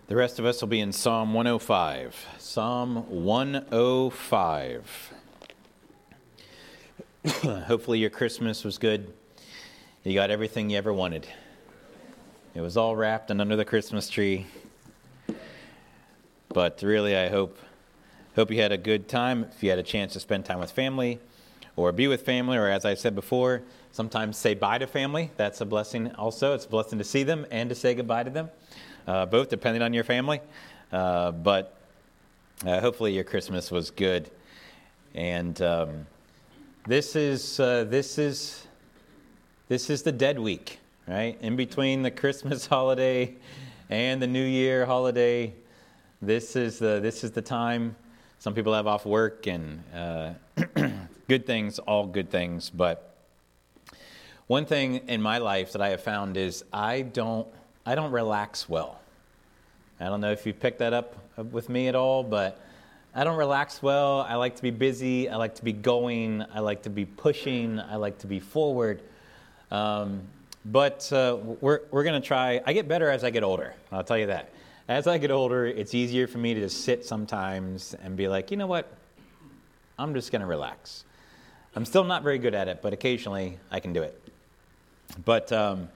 The rest of us will be in Psalm 105. Psalm 105. Hopefully your Christmas was good. You got everything you ever wanted. It was all wrapped and under the Christmas tree. But really, I hope you had a good time. If you had a chance to spend time with family or be with family, or as I said before, sometimes say bye to family. That's a blessing also. It's a blessing to see them and to say goodbye to them. Both depending on your family. But hopefully your Christmas was good. And this is the dead week, right? In between the Christmas holiday and the New Year holiday, this is the time. Some people have off work and good things, all good things. But one thing in my life that I have found is I don't relax well. I don't know if you picked that up with me at all, but I don't relax well. I like to be busy. I like to be going. I like to be pushing. I like to be forward. But we're going to try. I get better as I get older. I'll tell you that. As I get older, it's easier for me to just sit sometimes and be like, you know what? I'm just going to relax. I'm still not very good at it, but occasionally I can do it. But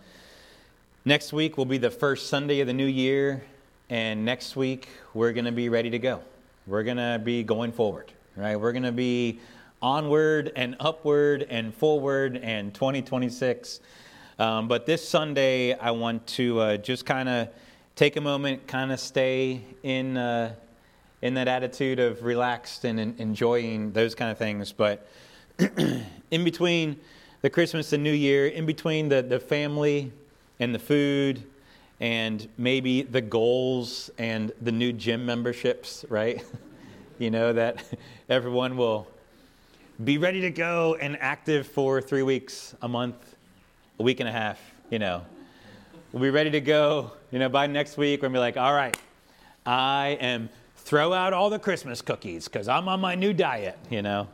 next week will be the first Sunday of the new year, and next week we're going to be ready to go. We're going to be going forward, right? We're going to be onward and upward and forward and 2026. But this Sunday, I want to just kind of take a moment, kind of stay in that attitude of relaxed and enjoying those kind of things. But in between the Christmas and New Year, in between the family and the food and maybe the goals and the new gym memberships, right? You know, that everyone will be ready to go and active for 3 weeks, a month, a week and a half, you know. We'll be ready to go, you know, by next week. We're going to be like, all right, I am throw out all the Christmas cookies because I'm on my new diet, you know.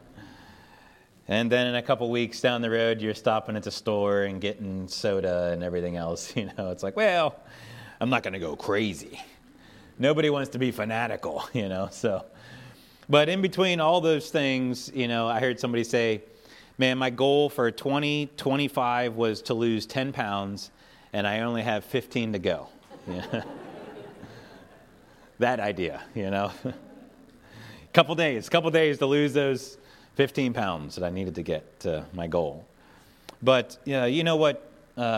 And then in a couple weeks down the road, you're stopping at the store and getting soda and everything else. You know, it's like, well, I'm not going to go crazy. Nobody wants to be fanatical, you know. So, but in between all those things, you know, I heard somebody say, man, my goal for 2025 was to lose 10 pounds, and I only have 15 to go. Yeah. That idea, you know. Couple days to lose those 15 pounds that I needed to get to my goal. But you know what?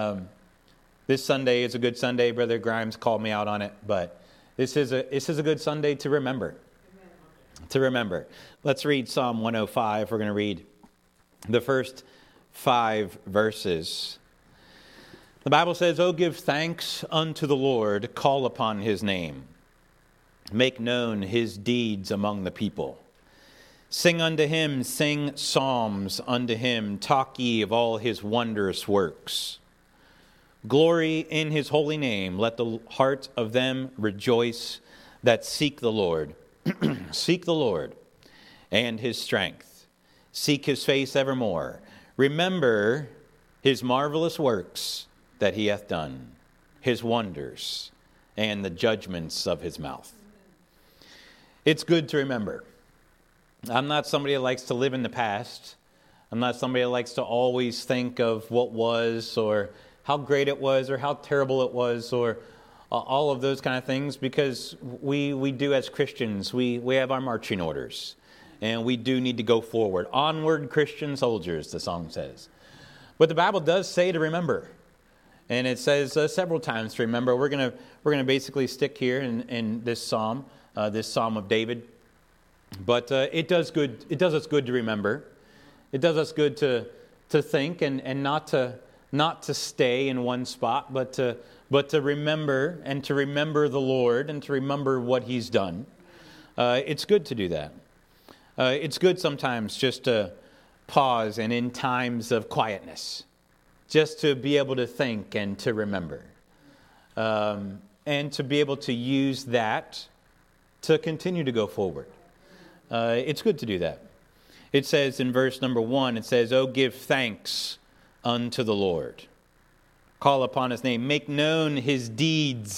This Sunday is a good Sunday. Brother Grimes called me out on it, but this is a good Sunday to remember. Amen. To remember. Let's read Psalm 105. We're going to read the first 5 verses. The Bible says, "Oh, give thanks unto the Lord, call upon his name. Make known his deeds among the people. Sing unto him, sing psalms unto him, talk ye of all his wondrous works. Glory in his holy name, let the heart of them rejoice that seek the Lord. Seek the Lord and his strength. Seek his face evermore. Remember his marvelous works that he hath done, his wonders, and the judgments of his mouth." It's good to remember. I'm not somebody that likes to live in the past. I'm not somebody that likes to always think of what was or how great it was or how terrible it was or all of those kind of things, because we do as Christians, we have our marching orders and we do need to go forward. Onward, Christian soldiers, the song says. But the Bible does say to remember. And it says several times to remember. We're gonna basically stick here in this psalm of David. But it does us good to remember. It does us good to think and not to stay in one spot, but to remember and to remember the Lord and to remember what he's done. It's good to do that. It's good sometimes just to pause and in times of quietness, just to be able to think and to remember. And to be able to use that to continue to go forward. It's good to do that. It says in verse number 1, it says, "Oh, give thanks unto the Lord. Call upon his name. Make known his deeds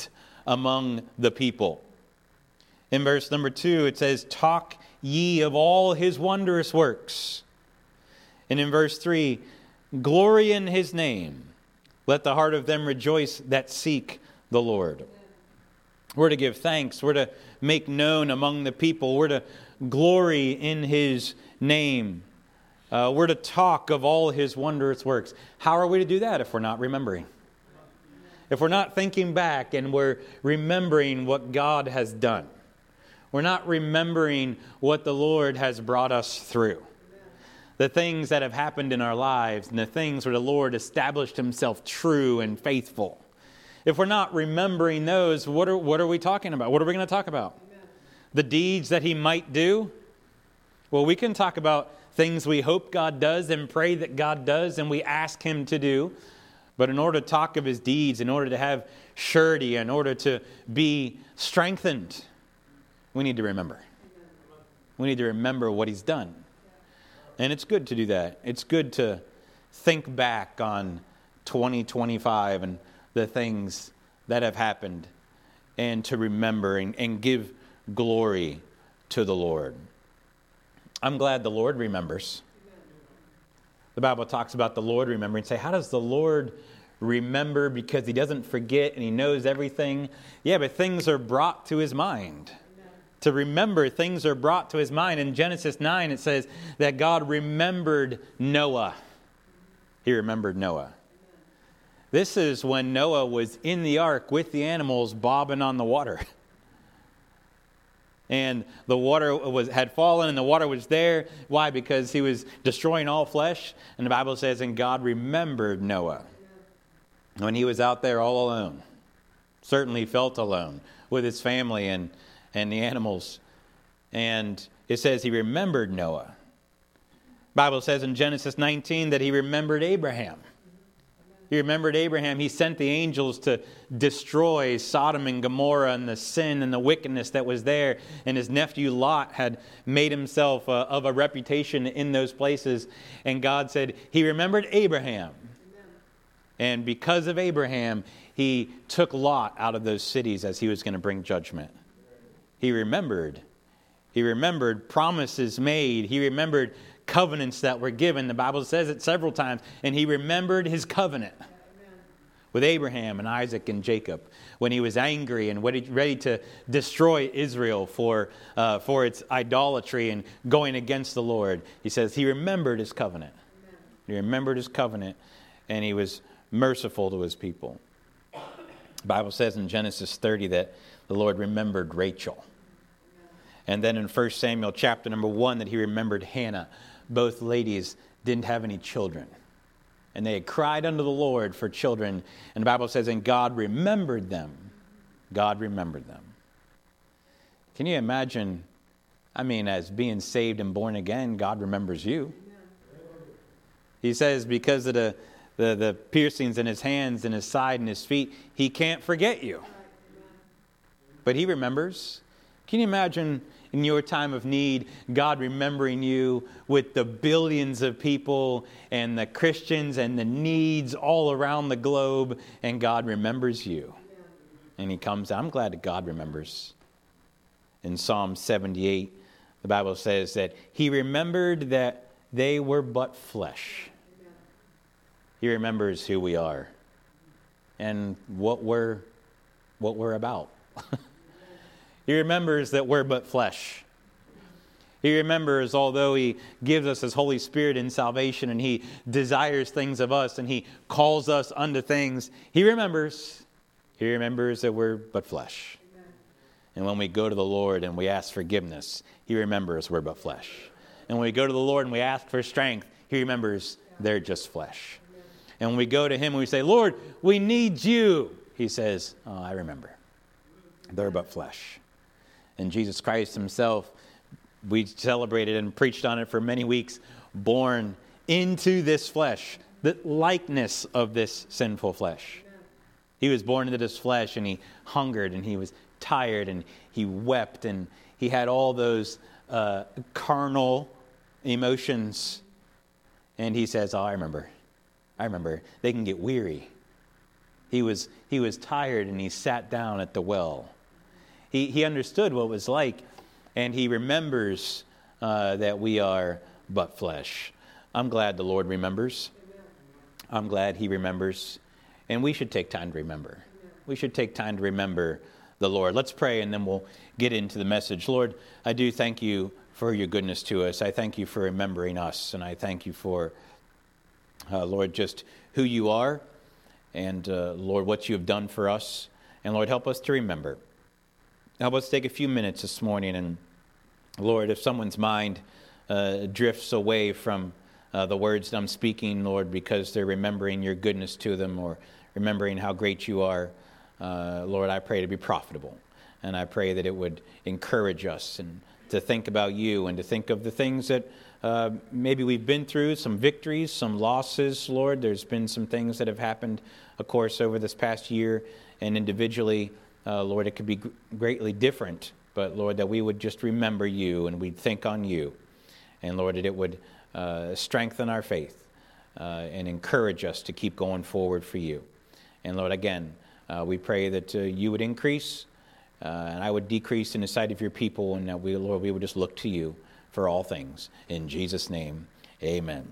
among the people. In verse number 2, it says, talk ye of all his wondrous works. And in verse 3, glory in his name. Let the heart of them rejoice that seek the Lord. We're to give thanks. We're to make known among the people. We're to glory in his name. We're to talk of all his wondrous works. How are we to do that if we're not remembering? If we're not thinking back and we're remembering what God has done. We're not remembering what the Lord has brought us through. The things that have happened in our lives and the things where the Lord established himself true and faithful. If we're not remembering those, what are we talking about? What are we going to talk about? Amen. The deeds that he might do? Well, we can talk about things we hope God does and pray that God does and we ask him to do. But in order to talk of his deeds, in order to have surety, in order to be strengthened, we need to remember. We need to remember what he's done. And it's good to do that. It's good to think back on 2025 and the things that have happened and to remember and give glory to the Lord. I'm glad the Lord remembers. The Bible talks about the Lord remembering. Say, how does the Lord remember? Because he doesn't forget and he knows everything. Yeah, but things are brought to his mind. To remember, things are brought to his mind. In Genesis 9, it says that God remembered Noah. He remembered Noah. This is when Noah was in the ark with the animals bobbing on the water. And the water had fallen and the water was there. Why? Because he was destroying all flesh. And the Bible says, and God remembered Noah when he was out there all alone. Certainly felt alone with his family and the animals. And it says he remembered Noah. The Bible says in Genesis 19 that he remembered Abraham. He remembered Abraham. He sent the angels to destroy Sodom and Gomorrah and the sin and the wickedness that was there. And his nephew Lot had made himself of a reputation in those places. And God said he remembered Abraham. And because of Abraham, he took Lot out of those cities as he was going to bring judgment. He remembered. He remembered promises made. He remembered covenants that were given. The Bible says it several times. And he remembered his covenant with Abraham and Isaac and Jacob when he was angry and ready to destroy Israel for its idolatry and going against the Lord. He says he remembered his covenant. He remembered his covenant and he was merciful to his people. The Bible says in Genesis 30 that the Lord remembered Rachel. And then in 1 Samuel chapter number 1 that he remembered Hannah. Both ladies didn't have any children. And they had cried unto the Lord for children. And the Bible says, and God remembered them. God remembered them. Can you imagine, as being saved and born again, God remembers you. He says because of the piercings in his hands and his side and his feet, he can't forget you. But he remembers. Can you imagine in your time of need, God remembering you with the billions of people and the Christians and the needs all around the globe, and God remembers you. And he comes, I'm glad that God remembers. In Psalm 78, the Bible says that he remembered that they were but flesh. He remembers who we are and what we're about. He remembers that we're but flesh. He remembers, although he gives us his Holy Spirit in salvation and he desires things of us and he calls us unto things, he remembers that we're but flesh. Amen. And when we go to the Lord and we ask forgiveness, he remembers we're but flesh. And when we go to the Lord and we ask for strength, he remembers they're just flesh. Amen. And when we go to him and we say, Lord, we need you, he says, oh, I remember. They're but flesh. And Jesus Christ himself, we celebrated and preached on it for many weeks, born into this flesh, the likeness of this sinful flesh. He was born into this flesh and he hungered and he was tired and he wept and he had all those carnal emotions. And he says, oh, I remember. They can get weary. He was tired and he sat down at the well. He understood what it was like, and he remembers that we are but flesh. I'm glad the Lord remembers. I'm glad he remembers. And we should take time to remember. We should take time to remember the Lord. Let's pray and then we'll get into the message. Lord, I do thank you for your goodness to us. I thank you for remembering us. And I thank you for, Lord, just who you are. And Lord, what you have done for us. And Lord, help us to remember. Help us take a few minutes this morning. And Lord, if someone's mind drifts away from the words that I'm speaking, Lord, because they're remembering your goodness to them or remembering how great you are, Lord, I pray to be profitable. And I pray that it would encourage us and to think about you and to think of the things that maybe we've been through, some victories, some losses, Lord. There's been some things that have happened, of course, over this past year. And individually, Lord, it could be greatly different. But, Lord, that we would just remember you and we'd think on you. And, Lord, that it would strengthen our faith and encourage us to keep going forward for you. And, Lord, again, we pray that you would increase and I would decrease in the sight of your people, and that we, Lord, we would just look to you for all things. In Jesus' name, amen.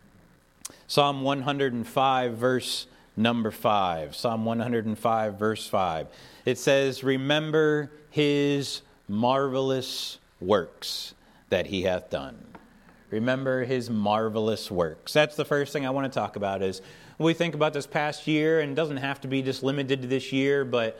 Psalm 105, verse number 5. Psalm 105, verse 5. It says, remember his marvelous works that he hath done. Remember his marvelous works. That's the first thing I want to talk about is when we think about this past year, and it doesn't have to be just limited to this year, but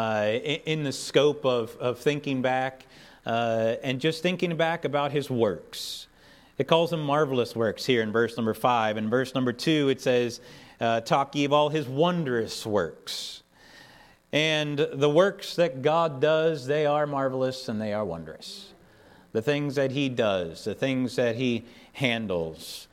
in the scope of thinking back and just thinking back about his works. It calls them marvelous works here in verse number 5. In verse number 2, it says, talk ye of all his wondrous works. And the works that God does, they are marvelous and they are wondrous. The things that he does, the things that he handles,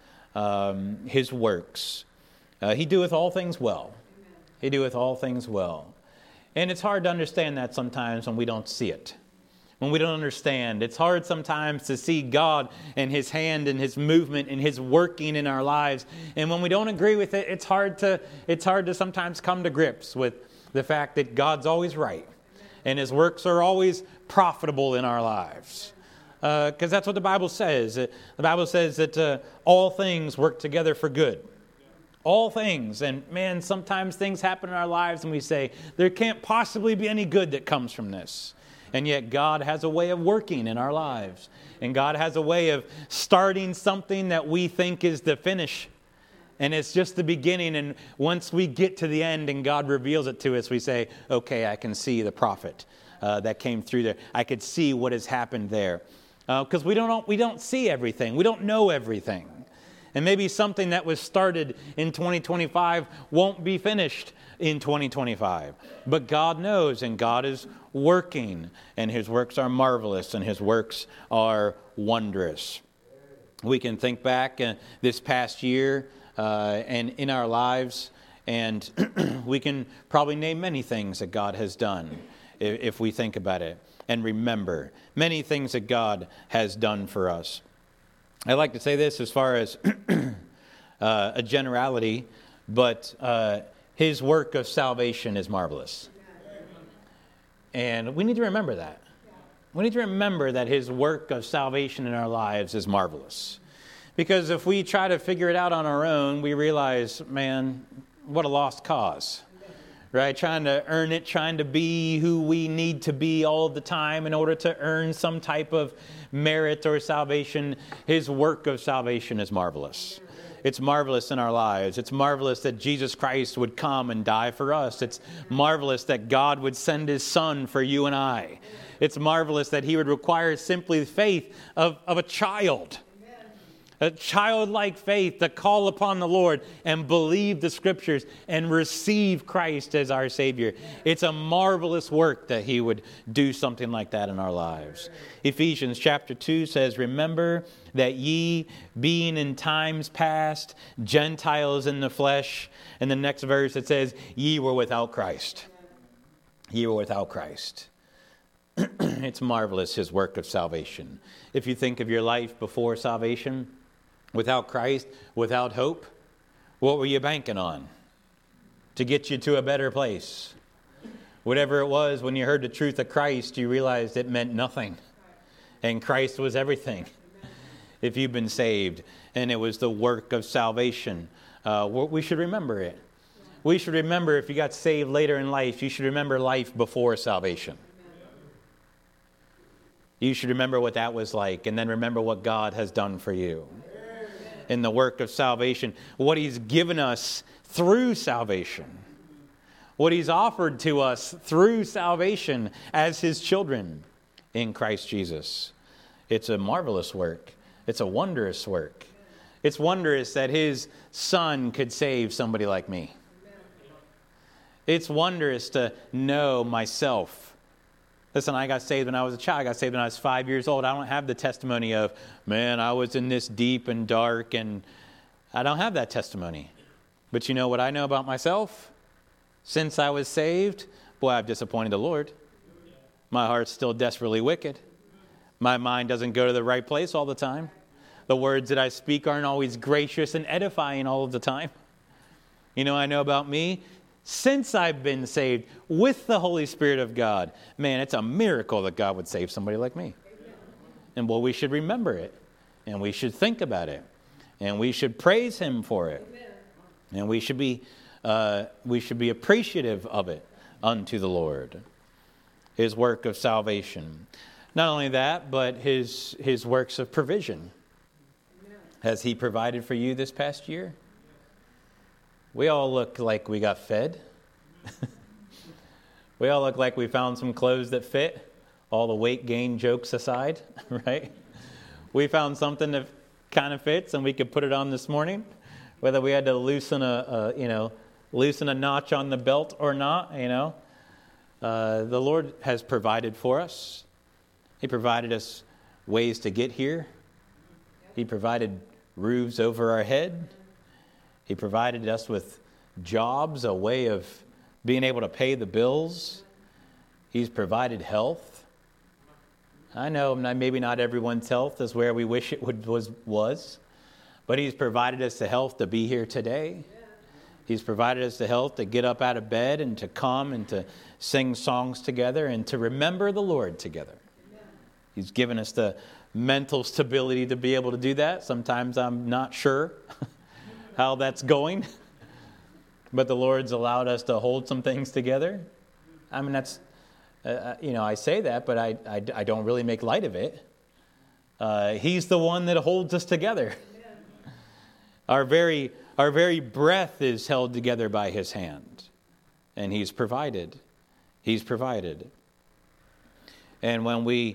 his works. He doeth all things well. He doeth all things well. And it's hard to understand that sometimes when we don't see it. When we don't understand. It's hard sometimes to see God and his hand and his movement and his working in our lives. And when we don't agree with it, it's hard to sometimes come to grips with the fact that God's always right. And his works are always profitable in our lives. Because that's what the Bible says. The Bible says that all things work together for good. All things. And man, sometimes things happen in our lives and we say, there can't possibly be any good that comes from this. And yet God has a way of working in our lives. And God has a way of starting something that we think is the finish. And it's just the beginning. And once we get to the end and God reveals it to us, we say, okay, I can see the profit that came through there. I could see what has happened there. Because we don't see everything. We don't know everything. And maybe something that was started in 2025 won't be finished in 2025. But God knows, and God is working, and his works are marvelous, and his works are wondrous. We can think back this past year and in our lives, and we can probably name many things that God has done if we think about it and remember many things that God has done for us. I like to say this as far as a generality, but his work of salvation is marvelous. And we need to remember that. We need to remember that his work of salvation in our lives is marvelous. Because if we try to figure it out on our own, we realize, man, what a lost cause. Right? Trying to earn it, trying to be who we need to be all the time in order to earn some type of merit or salvation. His work of salvation is marvelous. It's marvelous in our lives. It's marvelous that Jesus Christ would come and die for us. It's marvelous that God would send his Son for you and I. It's marvelous that he would require simply the faith of a child. A childlike faith to call upon the Lord and believe the Scriptures and receive Christ as our Savior. It's a marvelous work that he would do something like that in our lives. Ephesians chapter 2 says, remember that ye, being in times past, Gentiles in the flesh. And the next verse it says, ye were without Christ. Ye were without Christ. It's marvelous, his work of salvation. If you think of your life before salvation, without Christ, without hope, what were you banking on? to get you to a better place. Whatever it was, when you heard the truth of Christ, you realized it meant nothing. And Christ was everything. If you've been saved, and it was the work of salvation, we should remember it. We should remember, if you got saved later in life, you should remember life before salvation. You should remember what that was like, and then remember what God has done for you. In the work of salvation, what He's given us through salvation. What He's offered to us through salvation as His children in Christ Jesus. It's a marvelous work. It's a wondrous work. It's wondrous that His Son could save somebody like me. It's wondrous to know myself. Listen, I got saved when I was a child. I got saved when I was 5 years old. I don't have the testimony of, man, I was in this deep and dark, and I don't have that testimony. But you know what I know about myself? Since I was saved, boy, I've disappointed the Lord. My heart's still desperately wicked. My mind doesn't go to the right place all the time. The words that I speak aren't always gracious and edifying all of the time. You know, I know about me. Since I've been saved with the Holy Spirit of God, man, it's a miracle that God would save somebody like me. And well, we should remember it, and we should think about it, and we should praise Him for it, and we should be appreciative of it unto the Lord. His work of salvation. Not only that, but His works of provision. Has He provided for you this past year? We all look like we got fed. We all look like we found some clothes that fit, all the weight gain jokes aside, right? We found something that kind of fits and we could put it on this morning, whether we had to loosen a notch on the belt or not, The Lord has provided for us. He provided us ways to get here. He provided roofs over our head. He provided us with jobs, a way of being able to pay the bills. He's provided health. I know maybe not everyone's health is where we wish it was, but He's provided us the health to be here today. He's provided us the health to get up out of bed and to come and to sing songs together and to remember the Lord together. He's given us the mental stability to be able to do that. Sometimes I'm not sure how that's going. But the Lord's allowed us to hold some things together. I mean, that's, I say that, but I don't really make light of it. He's the one that holds us together. Our very breath is held together by His hand. And He's provided. He's provided. And when we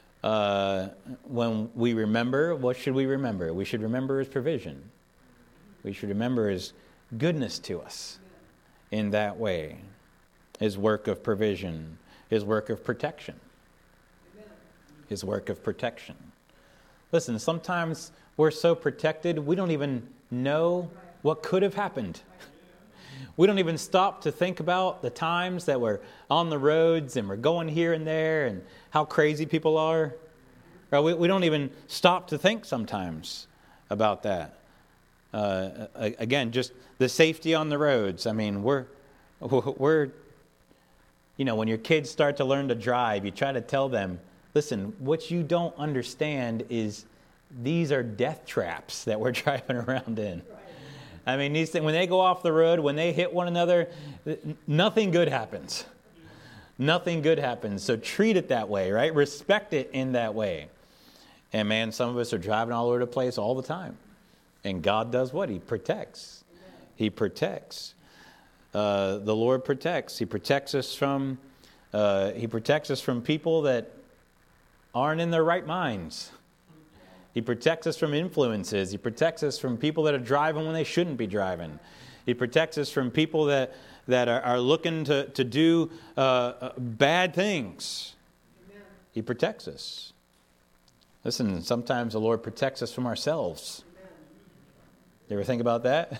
remember, what should we remember? We should remember His provision. We should remember His goodness to us in that way. His work of provision. His work of protection. His work of protection. Listen, sometimes we're so protected, we don't even know what could have happened. We don't even stop to think about the times that we're on the roads and we're going here and there and how crazy people are. We don't even stop to think sometimes about that. Again, just the safety on the roads. I mean, we're when your kids start to learn to drive, you try to tell them, listen, what you don't understand is these are death traps that we're driving around in. I mean, these things, when they go off the road, when they hit one another, nothing good happens. Nothing good happens. So treat it that way, right? Respect it in that way. And man, some of us are driving all over the place all the time. And God does what? He protects. He protects. The Lord protects. He protects us from people that aren't in their right minds. He protects us from influences. He protects us from people that are driving when they shouldn't be driving. He protects us from people that are looking to do bad things. He protects us. Listen, sometimes the Lord protects us from ourselves. You ever think about that?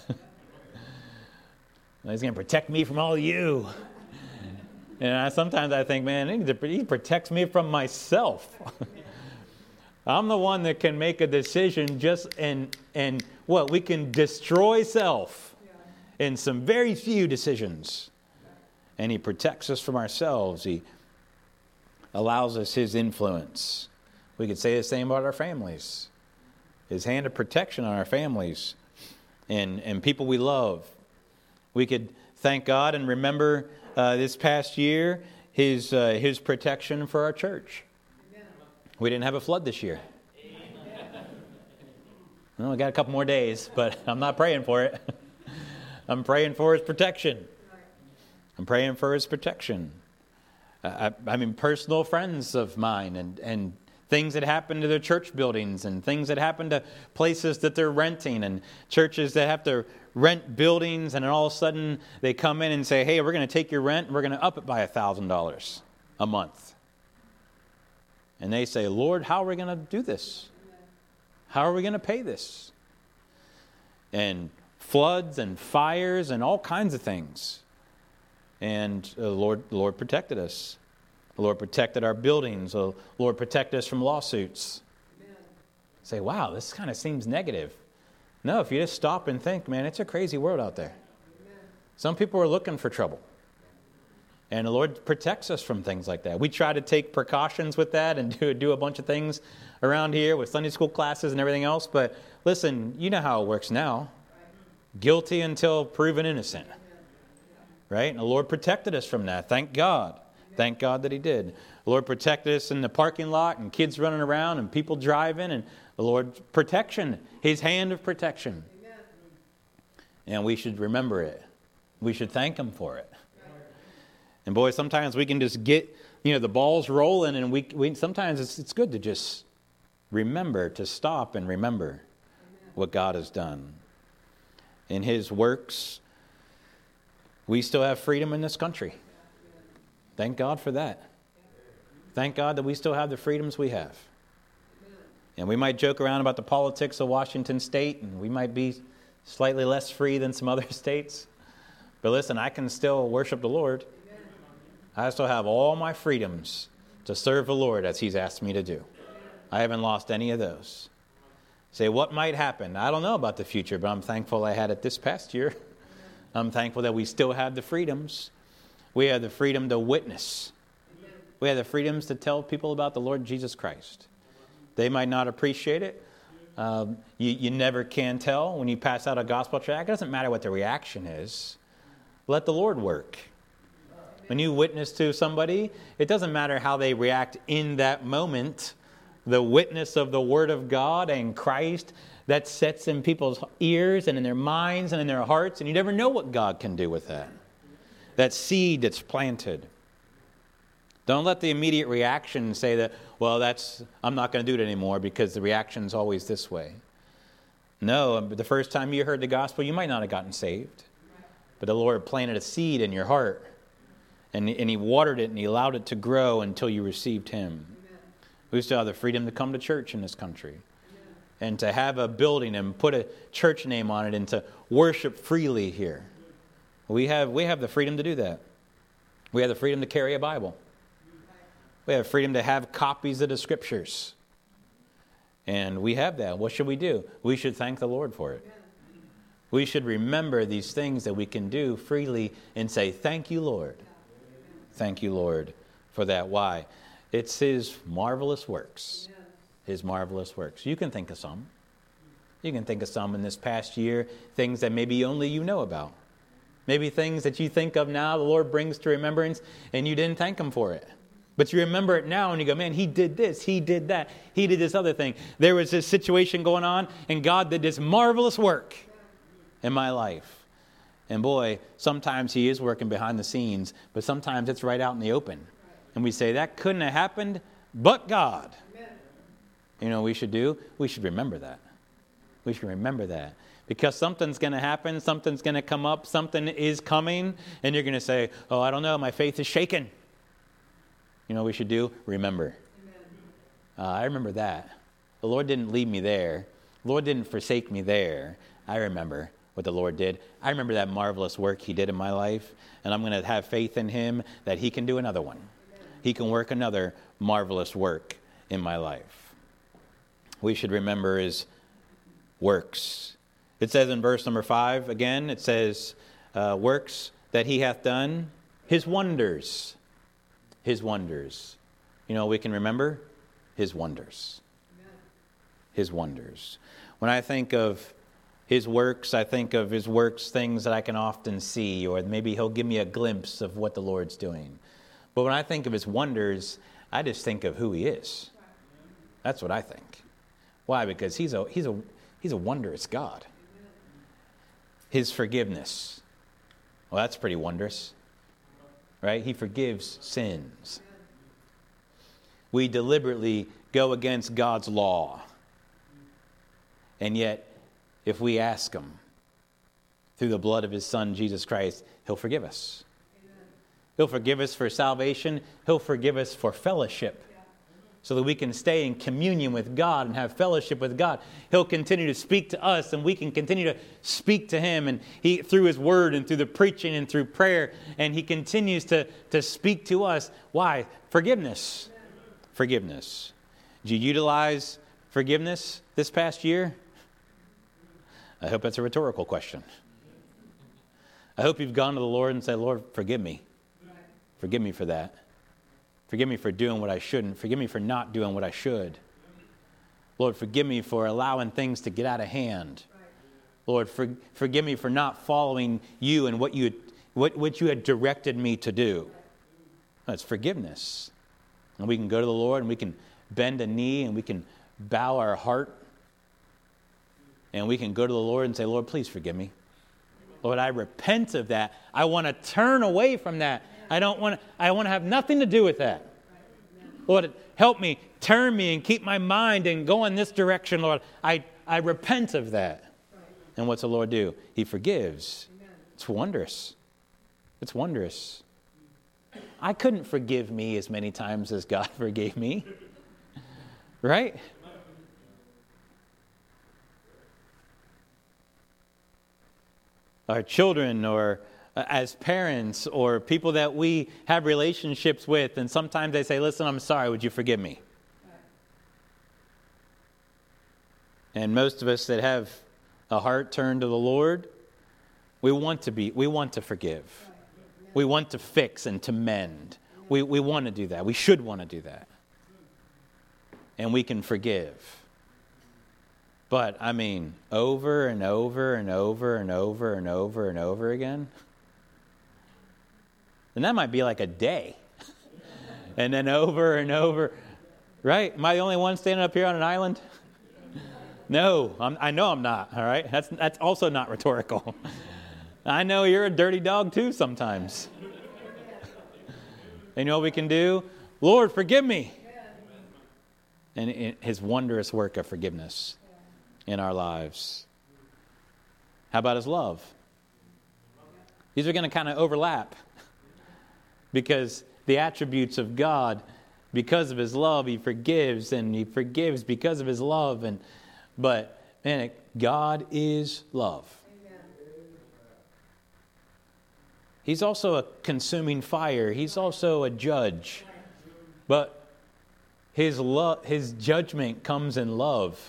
He's going to protect me from all of you. And sometimes I think, man, He protects me from myself. I'm the one that can make a decision we can destroy self in some very few decisions. And he protects us from ourselves. He allows us his influence. We could say the same about our families. His hand of protection on our families and people we love. We could thank God and remember this past year his protection for our church. Amen. We didn't have a flood this year. Well, we got a couple more days, but I'm not praying for it. I'm praying for his protection. I'm praying for his protection. I mean, personal friends of mine and things that happen to their church buildings and things that happen to places that they're renting and churches that have to rent buildings, and then all of a sudden they come in and say, hey, we're going to take your rent and we're going to up it by $1,000 a month. And they say, Lord, how are we going to do this? How are we going to pay this? And floods and fires and all kinds of things. And the Lord protected us. The Lord protected our buildings. The Lord protected us from lawsuits. Amen. Say, wow, this kind of seems negative. No, if you just stop and think, man, it's a crazy world out there. Amen. Some people are looking for trouble. And the Lord protects us from things like that. We try to take precautions with that and do a bunch of things around here with Sunday school classes and everything else. But listen, you know how it works now. Guilty until proven innocent. Right? And the Lord protected us from that. Thank God. Thank God that he did. The Lord protected us in the parking lot and kids running around and people driving, and the Lord's protection, his hand of protection. Amen. And we should remember it. We should thank him for it. And boy, sometimes we can just get, the balls rolling, and we sometimes it's good to just remember, to stop and remember what God has done. In his works, we still have freedom in this country. Thank God for that. Thank God that we still have the freedoms we have. And we might joke around about the politics of Washington State, and we might be slightly less free than some other states. But listen, I can still worship the Lord. I still have all my freedoms to serve the Lord as he's asked me to do. I haven't lost any of those. Say, what might happen? I don't know about the future, but I'm thankful I had it this past year. I'm thankful that we still have the freedoms. We have the freedom to witness. We have the freedoms to tell people about the Lord Jesus Christ. They might not appreciate it. You never can tell when you pass out a gospel tract. It doesn't matter what the reaction is. Let the Lord work. When you witness to somebody, it doesn't matter how they react in that moment. The witness of the Word of God and Christ, that sets in people's ears and in their minds and in their hearts. And you never know what God can do with that. That seed that's planted. Don't let the immediate reaction say that, well, I'm not going to do it anymore because the reaction's always this way. No, the first time you heard the gospel, you might not have gotten saved. But the Lord planted a seed in your heart. And he watered it and he allowed it to grow until you received him. Amen. We still have the freedom to come to church in this country. Amen. And to have a building and put a church name on it and to worship freely here. We have the freedom to do that. We have the freedom to carry a Bible. We have freedom to have copies of the scriptures. And we have that. What should we do? We should thank the Lord for it. We should remember these things that we can do freely and say, thank you, Lord. Thank you, Lord, for that. Why? It's his marvelous works. His marvelous works. You can think of some. You can think of some in this past year, things that maybe only you know about. Maybe things that you think of now, the Lord brings to remembrance, and you didn't thank him for it. But you remember it now, and you go, man, he did this, he did that, he did this other thing. There was this situation going on, and God did this marvelous work in my life. And boy, sometimes he is working behind the scenes, but sometimes it's right out in the open. And we say, that couldn't have happened but God. Amen. You know what we should do? We should remember that. We should remember that. Because something's going to happen, something's going to come up, something is coming, and you're going to say, oh, I don't know, my faith is shaken. You know what we should do? Remember. I remember that. The Lord didn't leave me there. The Lord didn't forsake me there. I remember what the Lord did. I remember that marvelous work he did in my life, and I'm going to have faith in him that he can do another one. He can work another marvelous work in my life. We should remember his works, It says in verse number 5, again, it says, works that he hath done, his wonders. His wonders. You know, we can remember his wonders. His wonders. When I think of his works, I think of his works, things that I can often see, or maybe he'll give me a glimpse of what the Lord's doing. But when I think of his wonders, I just think of who he is. That's what I think. Why? Because he's a wondrous God. His forgiveness. Well, that's pretty wondrous. Right? He forgives sins. We deliberately go against God's law. And yet, if we ask him through the blood of his Son, Jesus Christ, he'll forgive us. He'll forgive us for salvation. He'll forgive us for fellowship, so that we can stay in communion with God and have fellowship with God. He'll continue to speak to us, and we can continue to speak to him, and he, through his word and through the preaching and through prayer, and he continues to speak to us. Why? Forgiveness. Forgiveness. Did you utilize forgiveness this past year? I hope that's a rhetorical question. I hope you've gone to the Lord and said, Lord, forgive me. Forgive me for that. Forgive me for doing what I shouldn't. Forgive me for not doing what I should. Lord, forgive me for allowing things to get out of hand. Lord, forgive me for not following you and what you had directed me to do. That's forgiveness. And we can go to the Lord and we can bend a knee and we can bow our heart. And we can go to the Lord and say, Lord, please forgive me. Lord, I repent of that. I want to turn away from that. I want to have nothing to do with that. Lord, help me, turn me and keep my mind and go in this direction, Lord. I repent of that. And what's the Lord do? He forgives. It's wondrous. It's wondrous. I couldn't forgive me as many times as God forgave me. Right? Our children, or as parents, or people that we have relationships with, and sometimes they say, listen, I'm sorry, would you forgive me? And most of us that have a heart turned to the Lord, we want to forgive. We want to fix and to mend. We want to do that. We should want to do that. And we can forgive. But, I mean, over and over and over and over and over and over again. And that might be like a day. And then over and over. Right? Am I the only one standing up here on an island? No, I know I'm not, all right? That's also not rhetorical. I know you're a dirty dog too sometimes. And you know what we can do? Lord, forgive me. And his wondrous work of forgiveness in our lives. How about his love? These are going to kind of overlap. Because the attributes of God, because of his love, he forgives, and he forgives because of his love. But, man, God is love. Amen. He's also a consuming fire. He's also a judge. But his judgment comes in love.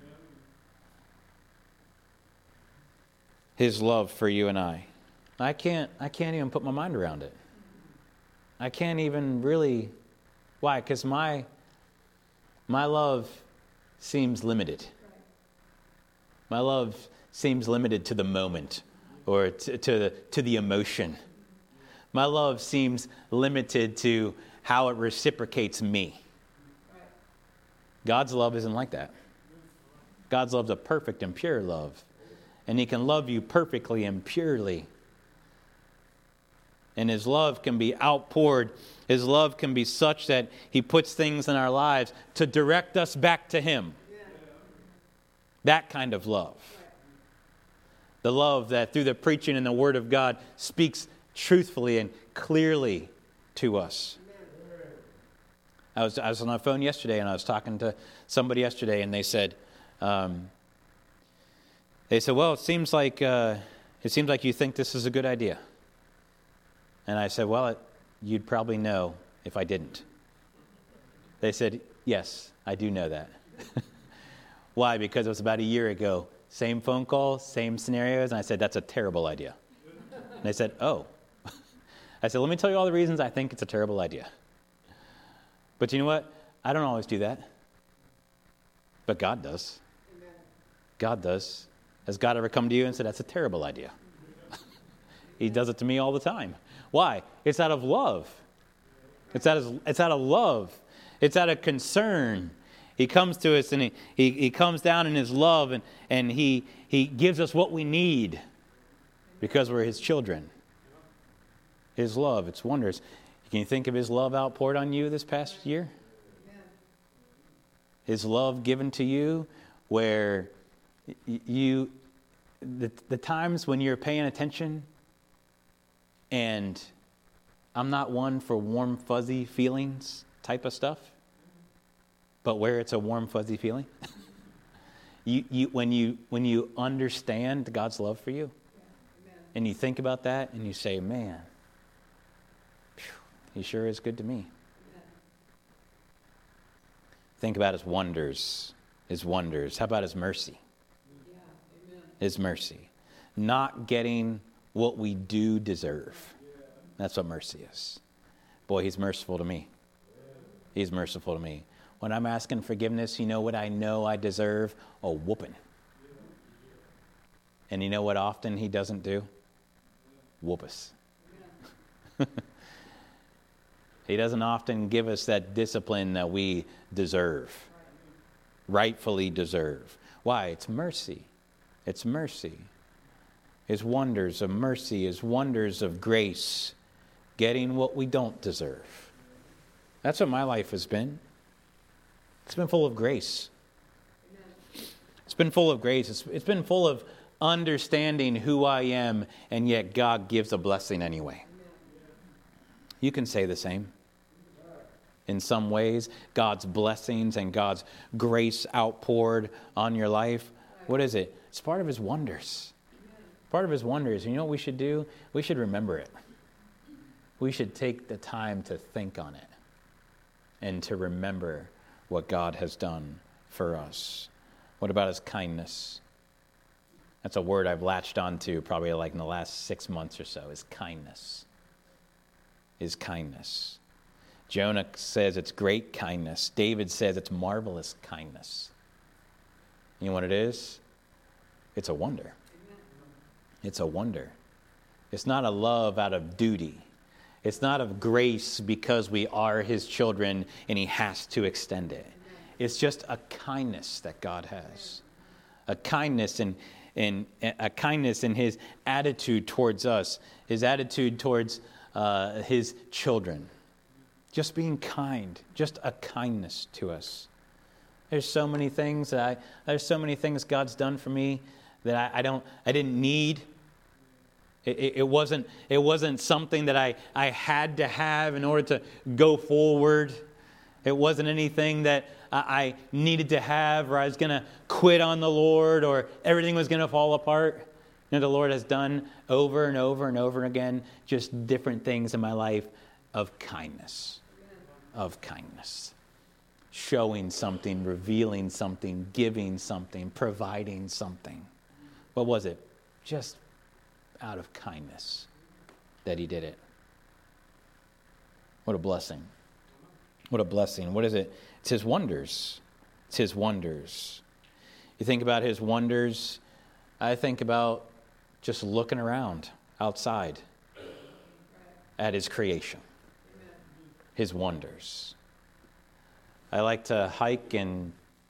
His love for you and I. I can't even put my mind around it. I can't even really. Why? Because my love seems limited. My love seems limited to the moment or to the emotion. My love seems limited to how it reciprocates me. God's love isn't like that. God's love is a perfect and pure love. And he can love you perfectly and purely. And his love can be outpoured. His love can be such that he puts things in our lives to direct us back to him. That kind of love. The love that through the preaching and the word of God speaks truthfully and clearly to us. I was on the phone yesterday and I was talking to somebody yesterday and they said, well, it seems like you think this is a good idea. And I said, well, you'd probably know if I didn't. They said, yes, I do know that. Why? Because it was about a year ago, Same phone call, same scenarios. And I said, that's a terrible idea. And they said, oh. I said, let me tell you all the reasons I think it's a terrible idea. But you know what? I don't always do that. But God does. Amen. God does. Has God ever come to you and said, that's a terrible idea? He does it to me all the time. Why? It's out of love. It's out of love. It's out of concern. He comes to us and he comes down in his love and he gives us what we need because we're his children. His love, it's wonders. Can you think of his love outpoured on you this past year? His love given to you where the times when you're paying attention, and I'm not one for warm, fuzzy feelings type of stuff, but where it's a warm, fuzzy feeling. When you understand God's love for you, and you think about that, and you say, man, he sure is good to me. Think about his wonders. His wonders. How about his mercy? His mercy. Not getting what we do deserve. That's what mercy is. Boy, he's merciful to me. He's merciful to me. When I'm asking forgiveness, you know what I know I deserve? A whooping. And you know what often he doesn't do? Whoop us. He doesn't often give us that discipline that we deserve, rightfully deserve. Why? It's mercy. It's mercy. His wonders of mercy, his wonders of grace, getting what we don't deserve. That's what my life has been. It's been full of grace. It's been full of grace. It's been full of understanding who I am, and yet God gives a blessing anyway. You can say the same. In some ways, God's blessings and God's grace outpoured on your life. What is it? It's part of his wonders. Part of his wonders. You know what we should do? We should remember it. We should take the time to think on it and to remember what God has done for us. What about his kindness? That's a word I've latched onto probably like in the last 6 months or so, is kindness. His kindness. Jonah says it's great kindness. David says it's marvelous kindness. You know what it is? It's a wonder. It's a wonder. It's not a love out of duty. It's not of grace because we are his children and he has to extend it. It's just a kindness that God has. A kindness in his attitude towards us. His attitude towards his children. Just being kind, just a kindness to us. There's so many things God's done for me that I didn't need. It wasn't something that I had to have in order to go forward. It wasn't anything that I needed to have, or I was going to quit on the Lord, or everything was going to fall apart. You know, the Lord has done over and over and over again just different things in my life of kindness. Of kindness. Showing something, revealing something, giving something, providing something. What was it? Just out of kindness that he did it. What a blessing. What a blessing. What is it? It's his wonders. It's his wonders. You think about his wonders, I think about just looking around outside at his creation. His wonders. I like to hike and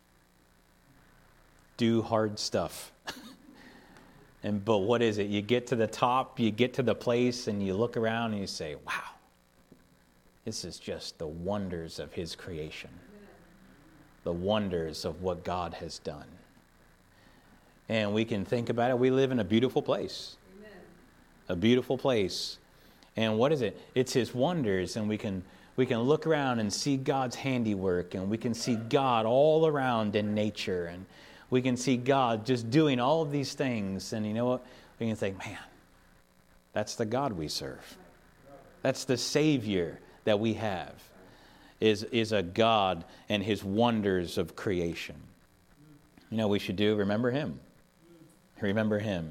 do hard stuff. But what is it? You get to the top, you get to the place, and you look around and you say, wow, this is just the wonders of his creation. The wonders of what God has done. And we can think about it. We live in a beautiful place. Amen. A beautiful place. And what is it? It's his wonders, and we can look around and see God's handiwork, and we can see God all around in nature, and we can see God just doing all of these things. And you know what? We can think, man, that's the God we serve. That's the Savior that we have, is a God and his wonders of creation. You know what we should do? Remember him. Remember him.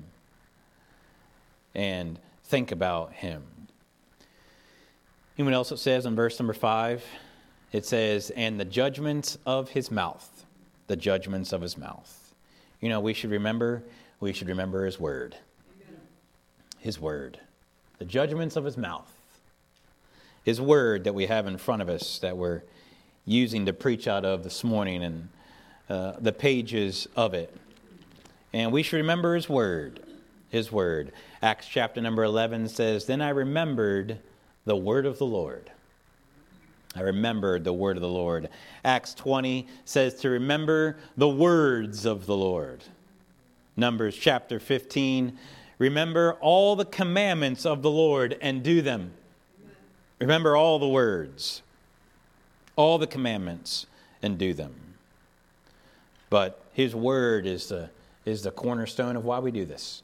And think about him. You know what else it says in verse number 5? It says, and the judgments of his mouth. The judgments of his mouth. You know, we should remember his word. His word. The judgments of his mouth. His word that we have in front of us that we're using to preach out of this morning, and the pages of it. And we should remember his word. His word. Acts chapter number 11 says, then I remembered the word of the Lord. I remembered the word of the Lord. Acts 20 says to remember the words of the Lord. Numbers chapter 15, remember all the commandments of the Lord and do them. Remember all the words, all the commandments, and do them. But his word is the cornerstone of why we do this.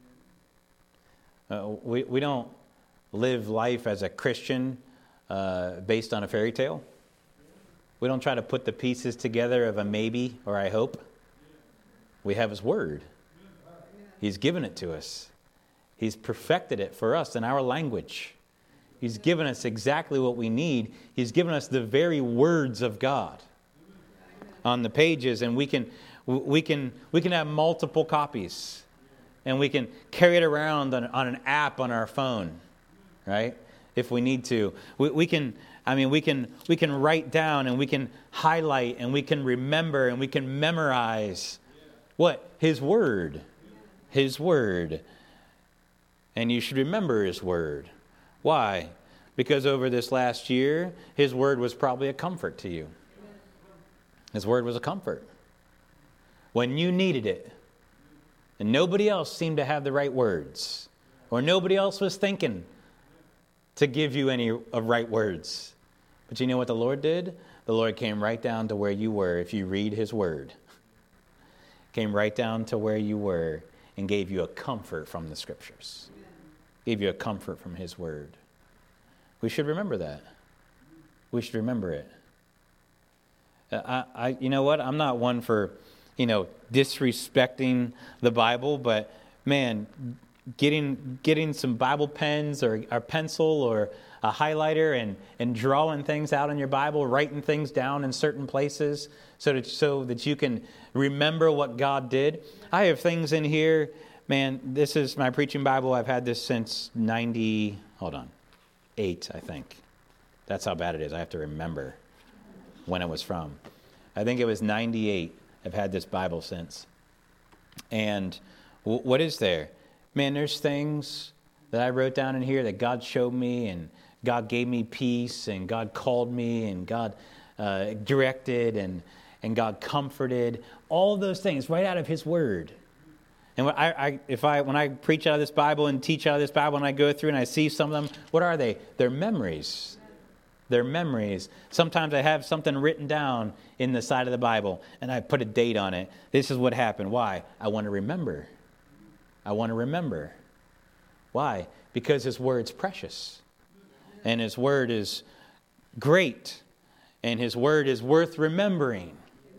We don't live life as a Christian based on a fairy tale. We don't try to put the pieces together of a maybe or I hope. We have his word. He's given it to us. He's perfected it for us in our language. He's given us exactly what we need. He's given us the very words of God on the pages, and we can have multiple copies, and we can carry it around on an app on our phone, right? If we need to, we can write down, and we can highlight, and we can remember, and we can memorize what? His word. His word. And you should remember his word. Why? Because over this last year, his word was probably a comfort to you. His word was a comfort. When you needed it, and nobody else seemed to have the right words, or nobody else was thinking to give you any right words. But you know what the Lord did? The Lord came right down to where you were if you read his word. Came right down to where you were and gave you a comfort from the scriptures. Gave you a comfort from his word. We should remember that. We should remember it. You know what? I'm not one for, disrespecting the Bible, but man, getting some Bible pens or a pencil or a highlighter and drawing things out in your Bible, writing things down in certain places so that you can remember what God did. I have things in here. Man, this is my preaching Bible. I've had this since 8, I think. That's how bad it is. I have to remember when it was from. I think it was 98. I've had this Bible since. And what is there? Man, there's things that I wrote down in here that God showed me, and God gave me peace, and God called me, and God directed, and God comforted. All of those things right out of his word. And when I preach out of this Bible and teach out of this Bible and I go through and I see some of them, what are they? They're memories. They're memories. Sometimes I have something written down in the side of the Bible and I put a date on it. This is what happened. Why? I want to remember. I want to remember. Why? Because his word's precious. And his word is great. And his word is worth remembering.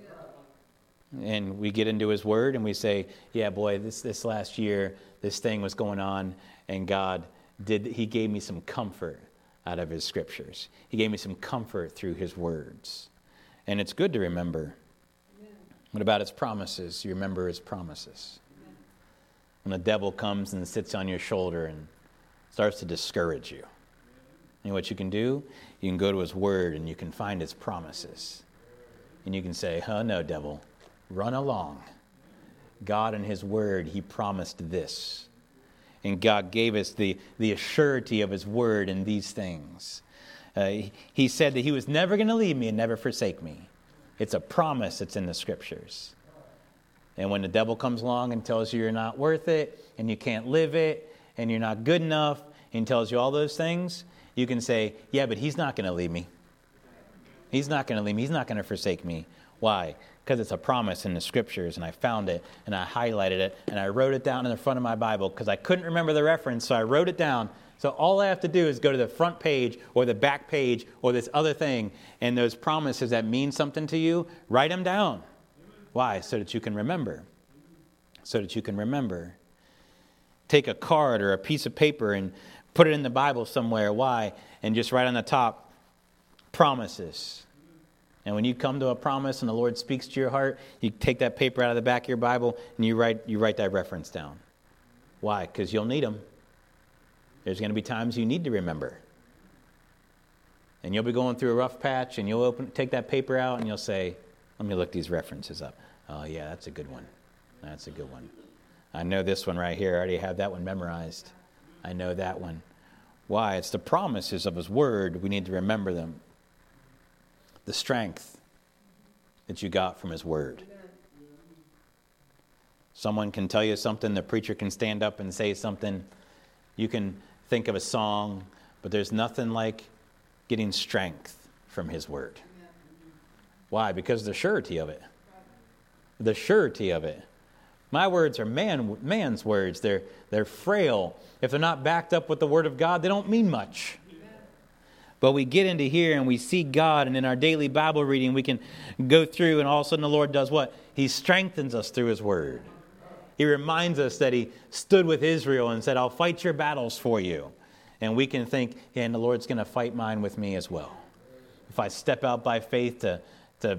And we get into his word and we say, yeah, boy, this last year, this thing was going on, and he gave me some comfort out of his scriptures. He gave me some comfort through his words. And it's good to remember. Amen. What about his promises? You remember his promises. Amen. When the devil comes and sits on your shoulder and starts to discourage you. You know what you can do? You can go to his word and you can find his promises. And you can say, oh no, devil. Run along. God in his word, he promised this. And God gave us the assurity of his word in these things. He said that he was never going to leave me and never forsake me. It's a promise that's in the scriptures. And when the devil comes along and tells you you're not worth it, and you can't live it, and you're not good enough, and tells you all those things, you can say, yeah, but he's not going to leave me. He's not going to leave me. He's not going to forsake me. Why? Because it's a promise in the scriptures, and I found it, and I highlighted it, and I wrote it down in the front of my Bible because I couldn't remember the reference, so I wrote it down. So all I have to do is go to the front page or the back page or this other thing, and those promises that mean something to you, write them down. Why? So that you can remember. so that you can remember. Take a card or a piece of paper and put it in the Bible somewhere. Why? And just write on the top, promises. And when you come to a promise and the Lord speaks to your heart, you take that paper out of the back of your Bible and you write that reference down. Why? Because you'll need them. There's going to be times you need to remember. And you'll be going through a rough patch and you'll take that paper out and you'll say, let me look these references up. Oh yeah, that's a good one. That's a good one. I know this one right here. I already have that one memorized. I know that one. Why? It's the promises of His Word. We need to remember them. The strength that you got from His Word. Someone can tell you something. The preacher can stand up and say something. You can think of a song, but there's nothing like getting strength from His Word. Why? Because the surety of it. The surety of it. My words are man's words. They're frail. If they're not backed up with the Word of God, they don't mean much. But we get into here and we see God, and in our daily Bible reading, we can go through, and all of a sudden the Lord does what? He strengthens us through His Word. He reminds us that He stood with Israel and said, I'll fight your battles for you. And we can think, yeah, and the Lord's going to fight mine with me as well. If I step out by faith to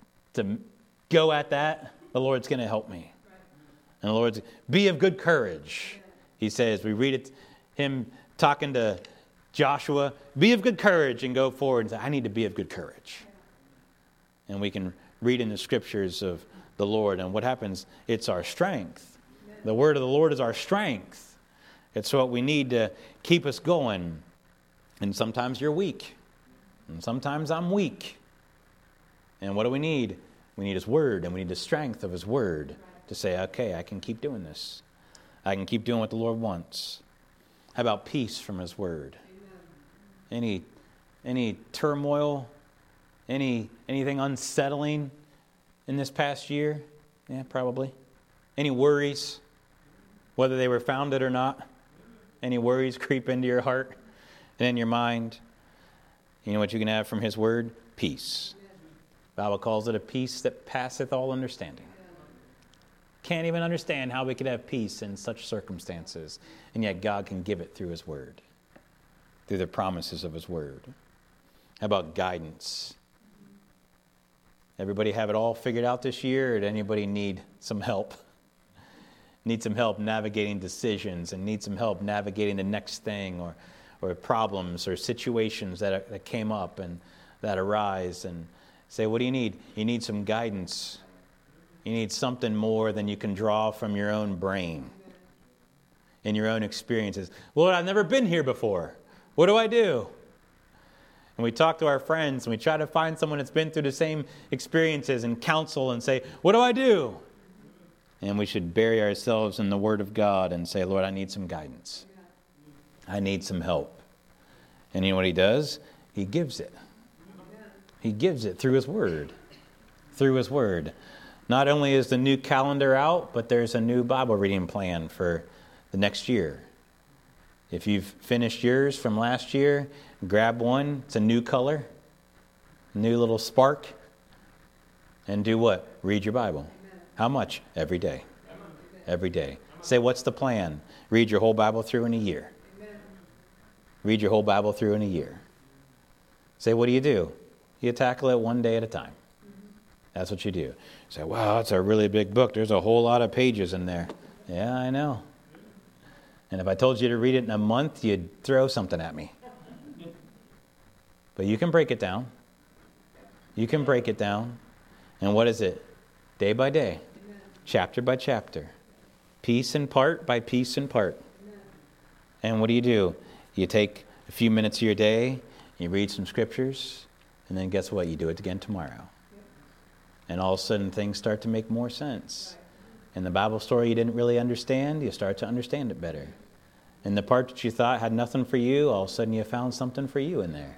go at that, the Lord's going to help me. And the Lord's, be of good courage. He says, we read it, Him talking to Joshua, be of good courage and go forward and say, I need to be of good courage. And we can read in the scriptures of the Lord, and what happens, it's our strength. The word of the Lord is our strength. It's what we need to keep us going. And sometimes you're weak. And sometimes I'm weak. And what do we need? We need His Word, and we need the strength of His Word to say, okay, I can keep doing this. I can keep doing what the Lord wants. How about peace from His Word? Any turmoil, anything unsettling in this past year? Yeah, probably. Any worries, whether they were founded or not? Any worries creep into your heart and in your mind? You know what you can have from His Word? Peace. The Bible calls it a peace that passeth all understanding. Can't even understand how we could have peace in such circumstances, and yet God can give it through His Word, through the promises of His Word. How about guidance? Everybody have it all figured out this year, or did anybody need some help? Need some help navigating decisions, and need some help navigating the next thing, or problems or situations that came up and that arise, and say, what do you need? You need some guidance. You need something more than you can draw from your own brain and your own experiences. Lord, I've never been here before. What do I do? And we talk to our friends and we try to find someone that's been through the same experiences and counsel and say, what do I do? And we should bury ourselves in the Word of God and say, Lord, I need some guidance. I need some help. And you know what He does? He gives it. He gives it through His Word. Through His Word. Not only is the new calendar out, but there's a new Bible reading plan for the next year. If you've finished yours from last year, grab one. It's a new color, new little spark. And do what? Read your Bible. How much? Every day. Every day. Say, what's the plan? Read your whole Bible through in a year. Read your whole Bible through in a year. Say, what do? You tackle it one day at a time. That's what you do. You say, wow, that's a really big book. There's a whole lot of pages in there. Yeah, I know. And if I told you to read it in a month, you'd throw something at me. But you can break it down. You can break it down. And what is it? Day by day. Chapter by chapter. Piece in part by piece in part. And what do? You take a few minutes of your day, you read some scriptures, and then guess what? You do it again tomorrow. And all of a sudden things start to make more sense. And the Bible story you didn't really understand, you start to understand it better. And the part that you thought had nothing for you, all of a sudden you found something for you in there.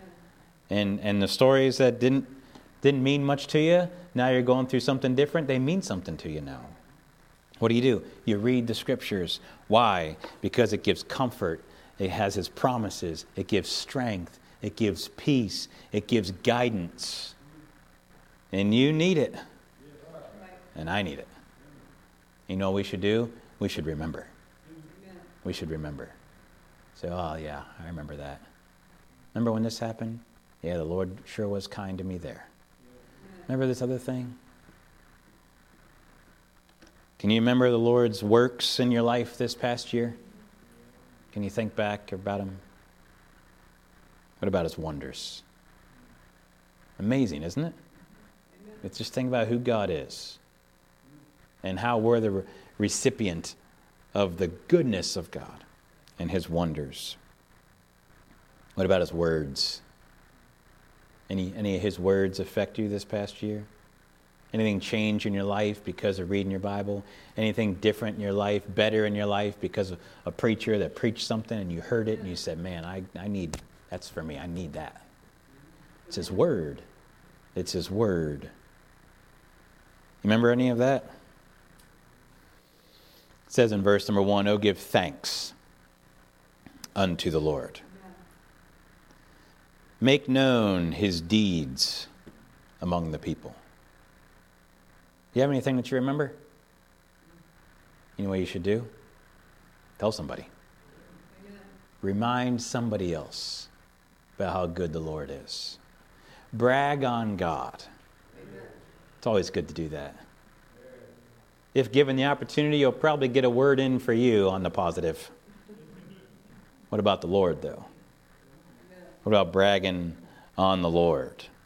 And the stories that didn't mean much to you, now you're going through something different, they mean something to you now. What do? You read the scriptures. Why? Because it gives comfort. It has His promises. It gives strength. It gives peace. It gives guidance. And you need it. And I need it. You know what we should do? We should remember. We should remember. Say, oh yeah, I remember that. Remember when this happened? Yeah, the Lord sure was kind to me there. Remember this other thing? Can you remember the Lord's works in your life this past year? Can you think back about Him? What about His wonders? Amazing, isn't it? It's just think about who God is and how we're the recipient of the goodness of God and His wonders. What about His words? Any of His words affect you this past year? Anything change in your life because of reading your Bible? Anything different in your life, better in your life because of a preacher that preached something and you heard it and you said, man, I need, that's for me, I need that. It's His Word. It's His Word. You remember any of that? It says in verse number 1, "Oh, give thanks unto the Lord. Make known His deeds among the people." Do you have anything that you remember? You know what you should do? Tell somebody. Amen. Remind somebody else about how good the Lord is. Brag on God. Amen. It's always good to do that. If given the opportunity, you'll probably get a word in for you on the positive. What about the Lord, though? What about bragging on the Lord?